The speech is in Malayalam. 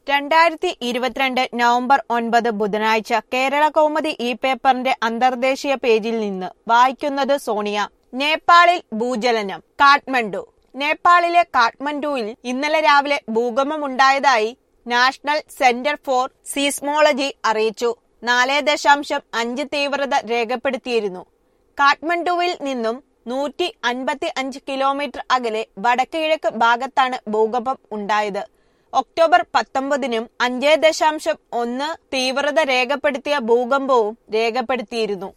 2022 നവംബർ 9 ബുധനാഴ്ച കേരള കൗമുദി ഈ പേപ്പറിന്റെ അന്തർദേശീയ പേജിൽ നിന്ന് വായിക്കുന്നത് സോണിയ. നേപ്പാളിൽ ഭൂചലനം. കാഠ്മണ്ഡു. നേപ്പാളിലെ കാഠ്മണ്ഡുവിൽ ഇന്നലെ രാവിലെ ഭൂകമ്പമുണ്ടായതായി നാഷണൽ സെന്റർ ഫോർ സീസ്മോളജി അറിയിച്ചു. 4.5 തീവ്രത രേഖപ്പെടുത്തിയിരുന്നു. കാഠ്മണ്ഡുവിൽ നിന്നും 155 കിലോമീറ്റർ അകലെ വടക്ക് കിഴക്ക് ഭാഗത്താണ് ഭൂകമ്പം ഉണ്ടായത്. ഒക്ടോബർ 19-നും 5.1 തീവ്രത രേഖപ്പെടുത്തിയ ഭൂകമ്പവും രേഖപ്പെടുത്തിയിരുന്നു.